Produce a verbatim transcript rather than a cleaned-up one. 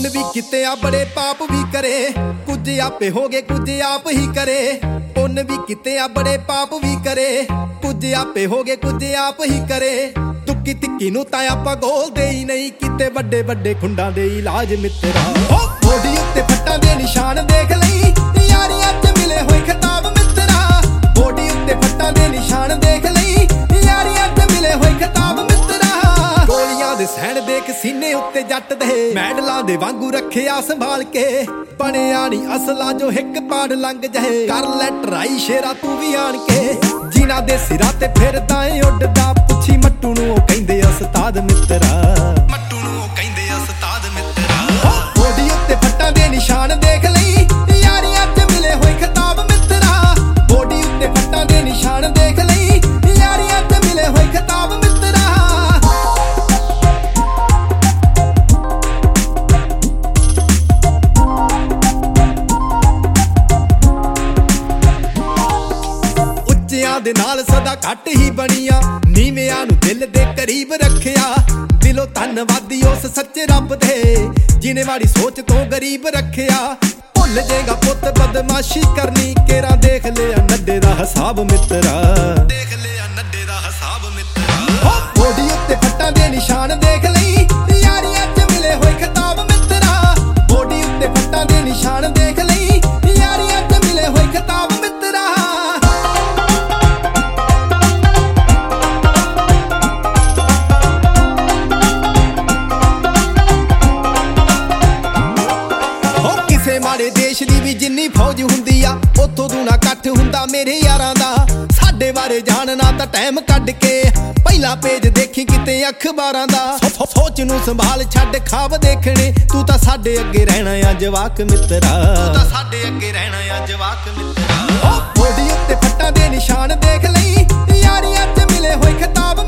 ਪੁੰਨ ਵੀ ਕਿਤੇ ਆ ਬੜੇ ਪਾਪ ਵੀ ਕਰੇ, ਕੁਝ ਆਪੇ ਹੋ ਗਏ ਕੁਝ ਆਪ ਹੀ ਕਰੇ। ਪੁੰਨ ਵੀ ਕਿਤੇ ਆ ਬੜੇ ਪਾਪ ਵੀ ਕਰੇ, ਕੁਝ ਆਪੇ ਹੋ ਗਏ ਕੁਝ ਆਪ ਹੀ ਕਰੇ। ਤੁੱਕੀ ਤਿੱਕੀ ਨੂੰ ਤਾਂ ਆਪਾਂ ਗੋਲਦੇ ਹੀ ਨਹੀਂ, ਕਿਤੇ ਵੱਡੇ ਵੱਡੇ ਖੁੰਡਾਂ ਦੇ ਇਲਾਜ ਮਿੱਤਰਾ। ਬੋਡੀ ਉੱਤੇ ਫੱਟਾਂ ਦੇ ਨਿਸ਼ਾਨ ਦੇਖ ਲਈ, ਯਾਰੀਆਂ 'ਚ ਮਿਲੇ ਹੋਏ ਖਿਤਾਬ ਮਿੱਤਰਾ। ਬੋਡੀ ਉੱਤੇ ਫੱਟਾਂ ਦੇ ਨਿਸ਼ਾਨ ਦੇਖ ਲਈ, ਯਾਰੀਆਂ 'ਚ ਮਿਲੇ ਹੋਏ ਖਿਤਾਬ ਮਿੱਤਰਾ। ਗੋਲੀਆਂ ਦੇ ਸੈਣ ਦੇਖ ਸੀਨੇ ਉੱਤੇ ਜੱਟ ਦੇ, ਮੈਡਲਾਂ ਦੇ ਵਾਂਗੂ ਰੱਖਿਆ ਸੰਭਾਲ ਕੇ। ਬਣਿਆ ਨੀ ਅਸਲਾ ਜੋ ਹਿੱਕ ਪਾੜ ਲੰਘ ਜਾਏ, ਕਰ ਲੈ ਟਰਾਈ ਸ਼ੇਰਾ ਤੂੰ ਵੀ ਆਣ ਕੇ। ਜਿਨ੍ਹਾਂ ਦੇ ਸਿਰਾਂ ਤੇ ਫਿਰਦਾ ਏ ਉੱਡਦਾ, ਪੁੱਛੀ ਮੱਟੂ ਨੂੰ ਉਹ ਕਹਿੰਦੇ ਉਸਤਾਦ ਮਿੱਤਰਾ। ਮੱਟੂ ਨੂੰ ਉਹ ਕਹਿੰਦੇ ਉਸਤਾਦ ਮਿੱਤਰਾ। ਬੋਡੀ ਉੱਤੇ ਫੱਟਾਂ ਦੇ ਨਿਸ਼ਾਨ ਦੇਖ ਲਈ, ਯਾਰੀਆਂ 'ਚ ਮਿਲੇ ਹੋਏ ਖਿਤਾਬ ਮਿੱਤਰਾ। ਬੋਡੀ ਉੱਤੇ ਫੱਟਾਂ ਦੇ ਨਿਸ਼ਾਨ ਦੇਖ ਲਈ, ਯਾਰੀਆਂ 'ਚ ਮਿਲੇ ਹੋਏ ਖਿਤਾਬ ਮਿੱਤਰਾ। ਉੱਚਿਆਂ ਦੇ ਨਾਲ ਸਦਾ ਘੱਟ ਹੀ ਬਣੀਆਂ, ਨੀਵਿਆਂ ਨੂੰ ਦਿਲ ਦੇ ਕਰੀਬ ਰੱਖਿਆ। ਦਿਲੋਂ ਧੰਨਵਾਦੀ ਉਸ ਸੱਚੇ ਰੱਬ ਦੇ, ਜਿਨੇ ਮਾੜੀ ਸੋਚ ਤੋਂ ਗਰੀਬ ਰੱਖਿਆ। ਭੁੱਲ ਜੇਗਾ ਪੁੱਤ ਬਦਮਾਸ਼ੀ ਕਰਨੀ, ਕੇਰਾ ਦੇਖ ਲਿਆ ਨੱਡੇ ਦਾ ਹਿਸਾਬ ਮਿੱਤਰਾ। ਦੇਖ ਲਿਆ ਨੱਡੇ ਦਾ ਹਿਸਾਬ ਮਿੱਤਰਾ। ਬੋਡੀ ਉੱਤੇ ਫੱਟਾਂ ਦੇ ਨਿਸ਼ਾਨ ਦੇਖ ਲਈ, ਯਾਰੀਆਂ 'ਚ ਮਿਲੇ ਹੋਏ ਖਿਤਾਬ ਮਿੱਤਰਾ। ਬੋਡੀ ਉੱਤੇ ਫੱਟਾਂ ਦੇ ਨਿਸ਼ਾਨ ਦੇਖ ਲਈ, ਯਾਰੀਆਂ 'ਚ ਮਿਲੇ ਹੋਏ ਖਿਤਾਬ ਮਿੱਤਰਾ। ਮਾੜੇ ਦੇਸ਼ ਦੀ ਵੀ ਜਿੰਨੀ ਫੌਜ ਹੁੰਦੀ ਆ, ਉੱਥੋਂ ਦੂਣਾ ਇਕੱਠ ਹੁੰਦਾ ਮੇਰੇ ਯਾਰਾਂ ਦਾ। ਸਾਡੇ ਬਾਰੇ ਜਾਣਨਾ ਤਾਂ ਟਾਈਮ ਕੱਢ ਕੇ, ਪਹਿਲਾ ਪੇਜ ਦੇਖੀ ਕਿਤੇ ਅਖਬਾਰਾਂ ਦਾ। ਸੋਚ ਨੂੰ ਸੰਭਾਲ ਛੱਡ ਖਾਬ ਦੇਖਣੇ, ਤੂੰ ਤਾਂ ਸਾਡੇ ਅੱਗੇ ਰਹਿਣਾ ਆ ਜਵਾਕ ਮਿੱਤਰਾ। ਤੂੰ ਤਾਂ ਸਾਡੇ ਅੱਗੇ ਰਹਿਣਾ ਆ ਜਵਾਕ ਮਿੱਤਰਾ। ਬੋਡੀ ਉੱਤੇ ਫੱਟਾਂ ਦੇ ਨਿਸ਼ਾਨ ਦੇਖ ਲਈ, ਯਾਰੀਆਂ 'ਚ ਮਿਲੇ ਹੋਏ ਖਿਤਾਬ